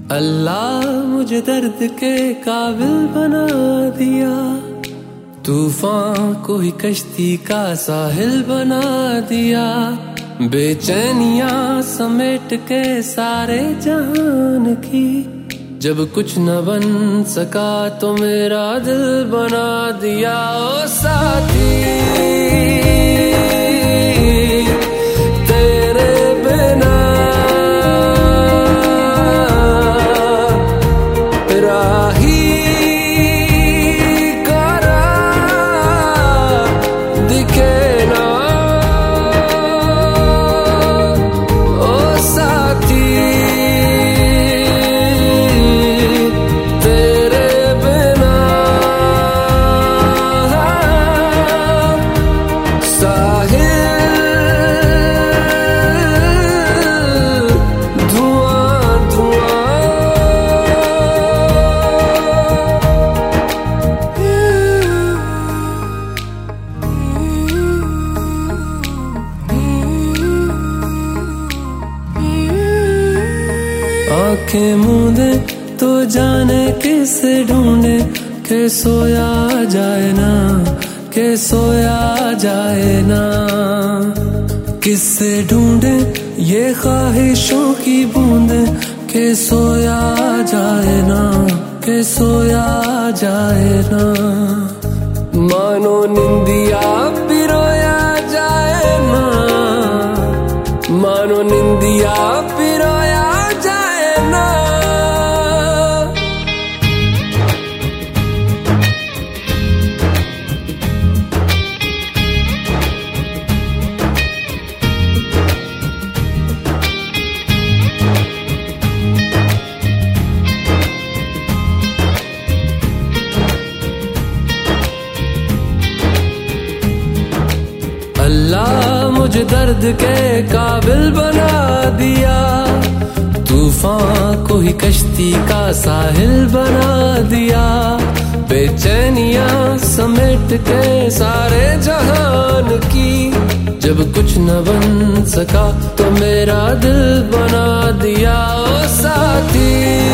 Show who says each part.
Speaker 1: अल्लाह मुझे दर्द के काबिल बना दिया, तूफान को ही कश्ती का साहिल बना दिया। बेचैनियां समेट के सारे जहान की, जब कुछ न बन सका तो मेरा दिल बना दिया। ओ साथी तेरे बिना राही करा दिखे ना। ओ साथी तेरे बिना साहिल धुआं धुआं। आंखें मूंदे तो जाने किसे ढूंढे, के सोया जाए ना, के सोया जाए ना। किससे ढूंढे ये ख्वाहिशों की बूंदे, के सोया जाए ना, के सोया जाए ना। मानो निंदिया पिरोया जाए ना, मानो निंदिया पिरोया जाए ना। अल्लाह मुझे दर्द के काबिल बना दिया, तूफान को ही कश्ती का साहिल बना दिया। बेचैनियां समेट के सारे जहान की, जब कुछ न बन सका तो मेरा दिल बना दिया। ओ साथी